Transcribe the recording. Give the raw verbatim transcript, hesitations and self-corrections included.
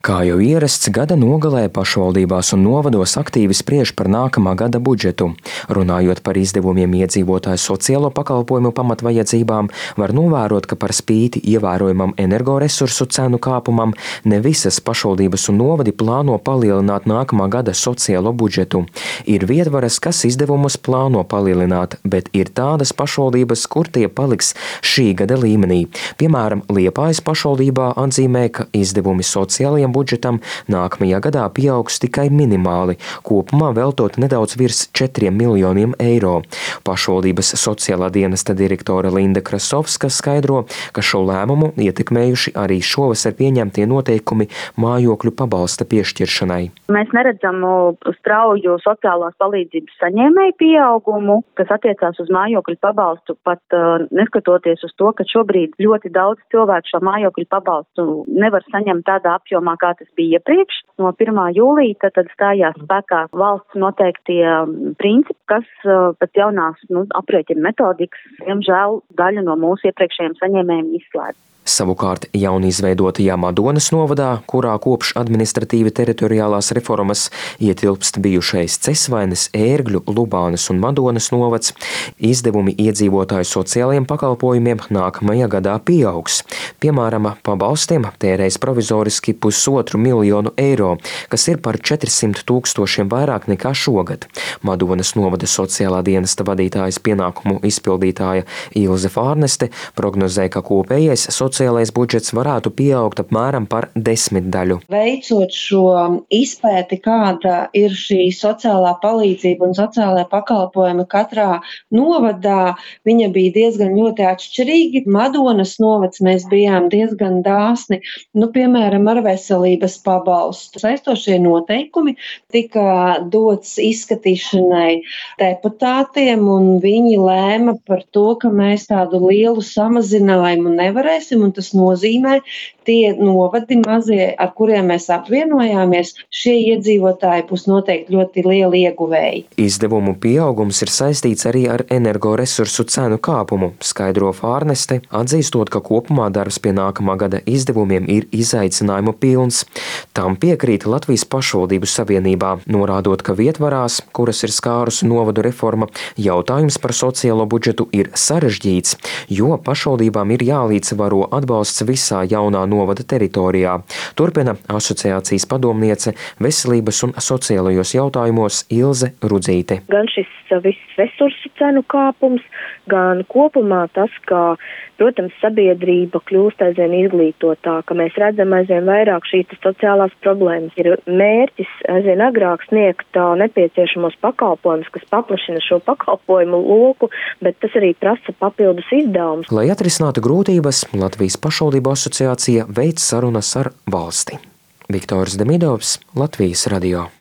Kā jau ierasts, gada nogalē pašvaldībās un novados aktīvi spriež par nākamā gada budžetu. Runājot par izdevumiem iedzīvotāju sociālo pakalpojumu pamatvajadzībām, var novērot, ka par spīti ievērojamam energoresursu cenu kāpumam, ne visas pašvaldības un novadi plāno palielināt nākamā gada sociālo budžetu. Ir vietvaras, kas izdevumus plāno palielināt, bet ir tādas pašvaldības, kur tie paliks šī gada līmenī. Piemēram, Liepājas pašvaldībā atzīmē, ka izdevumi sociālajiem budžetam nākamajā gadā pieaugs tikai minimāli, kopumā veltot nedaudz virs četriem miljoniem eiro. Pašvaldības sociālā dienesta direktore Linda Krasovska skaidro, ka šo lēmumu ietekmējuši arī šovasar pieņemtie noteikumi mājokļu pabalsta piešķiršanai. Mēs neredzam strauju sociālās palīdzības saņēmēju pieaugumu, kas attiecās uz mājokļu pabalstu, pat uh, neskatoties uz to, ka šobrīd ļoti daudz cilvēku šo mājokļu pabalstu nevar saņemt tādā apjomā, kā tas bija iepriekš. No pirmā jūlija tad, tad stājās spēkā valsts noteiktie principi, kas uh, pēc jaunās nu, aprēķina metodikas, diemžēl, daļu no mūsu iepriekšējiem saņēmējiem izslēdz. Savukārt jaunizveidotajā Madonas novadā, kurā kopš administratīvi teritoriālās reformas ietilpst bijušais Cesvainas, Ērgļu, Lubānas un Madonas novads, izdevumi iedzīvotāju sociālajiem pakalpojumiem nākamajā gadā pieaugs. Piemēram, pabalstiem tērēs provizoriski pusotru miljonu eiro, kas ir par četrsimt tūkstošiem vairāk nekā šogad. Madonas novada sociālā dienesta vadītājas pienākumu izpildītāja Ilze Fārneste prognozē, ka kopējais sociālais budžets varētu pieaugt apmēram par desmitdaļu. Veicot šo izpēti, kāda ir šī sociālā palīdzība un sociālā pakalpojuma katrā novadā, viņa bija diezgan ļoti atšķirīgi. Madonas novads mēs bijām diezgan dāsni, nu, piemēram, ar veselības pabalstu. Saistošie noteikumi tika dots izskatīšanai deputātiem, un viņi lēma par to, ka mēs tādu lielu samazinājumu nevarēsim, un tas nozīmē, tie novadi mazie, ar kuriem mēs apvienojāmies, šie iedzīvotāji būs noteikti ļoti lieli ieguvēji. Izdevumu pieaugums ir saistīts arī ar energoresursu cenu kāpumu, skaidro Fārneste, atzīstot, ka kopumā darbs pie nākamā gada izdevumiem ir izaicinājumu pilns. Tam piekrīt Latvijas pašvaldību savienībā, norādot, ka vietvarās, kuras ir skārusi novadu reforma, jautājums par sociālo budžetu ir sarežģīts, jo pašvaldībām ir jālīdzsvaro atbalsts visā jaunā novada teritorijā. Turpina asociācijas padomniece veselības un sociālajos jautājumos Ilze Rudzīte. Gan šis viss resursu cenu kāpums, gan kopumā tas, ka, protams, sabiedrība kļūst aizvien izglītotāka. Mēs redzam aizvien vairāk šīs sociālās problēmas. Ir mērķis aizvien agrāk sniegt nepieciešamos pakalpojumus, kas paplašina šo pakalpojumu loku, bet tas arī prasa papildus izdevumus. Lai atrisinātu grūtības, Latvijas pašvaldību asociācija veic sarunas ar valsti. Viktors Demidovs, Latvijas radio.